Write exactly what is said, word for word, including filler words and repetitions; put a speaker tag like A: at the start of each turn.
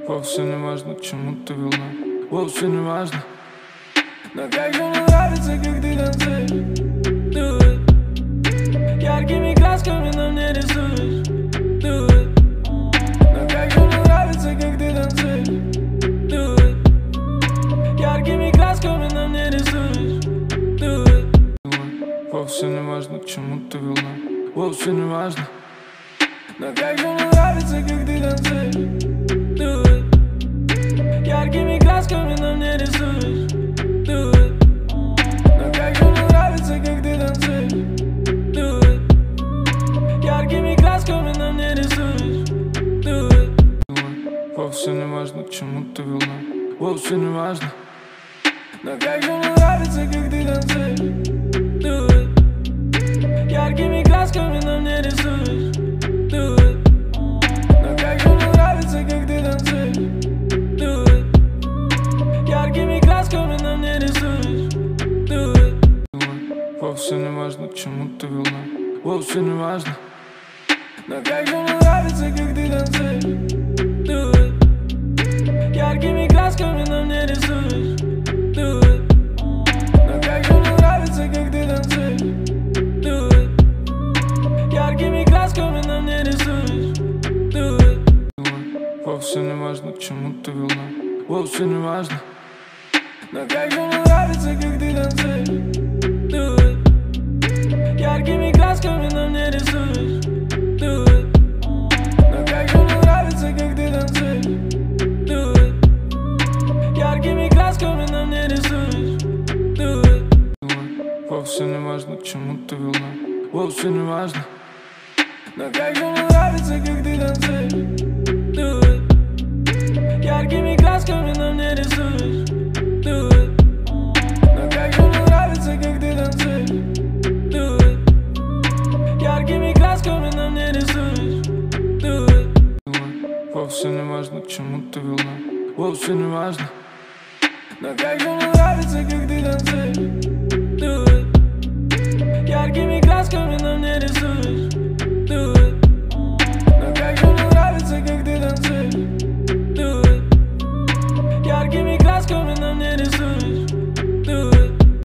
A: Вовсе не важно, чему ты вела. Вовсе не важно. Но как же мне нравится, как ты танцуешь. Do it. Яркими красками на мне рисуешь. Do it. Но как же мне нравится, как ты танцуешь. Do it. Яркими красками на мне рисуешь. Do it. Вовсе не важно, чему ты вела. Вовсе не важно. Но как же мне нравится, как ты танцуешь. Do it. Яркими красками на мне рисуешь. Do it. Но как же мне нравится, как ты танцуешь. Do it. Яркими красками на мне рисуешь. Do it. Вовсе не важно, чему ты вела. Вовсе не важно. Но как же мне нравится, как ты танцуешь. Do it. Яркими красками на мне рисуешь. Do it. Но как же мне нравится, как ты танцуешь. Do it. Яркими красками на мне рисуешь. Do it. Вовсе не важно, чему ты вела. Вовсе не важно. Но как же мне нравится, как ты танцуешь. Do it. Яркими красками на мне рисуешь. Do it. Но как же мне нравится, как ты танцуешь. Do it. Яркими красками на мне рисуешь. Do it. Вовсе не важно, чему ты вела. Вовсе не важно. Но как же мне нравится, как ты танцуешь. Do it. Яркими красками на мне рисуешь. Do it. Но как же мне нравится, как ты танцуешь. Do it. Яркими красками на мне рисуешь. Do it. Вовсе не важно, чему ты вела. Вовсе не важно. Но как же мне нравится, как ты танцуешь. Do it. Яркими красками на мне рисуешь. Do it. Но как же мне нравится, как ты танцуешь. Do it. Яркими красками на мне рисуешь. Do it. Вовсе не важно, чему ты вела. Вовсе не важно. Но как же мне нравится, как ты танцуешь. Do it. Яркими красками на мне рисуешь.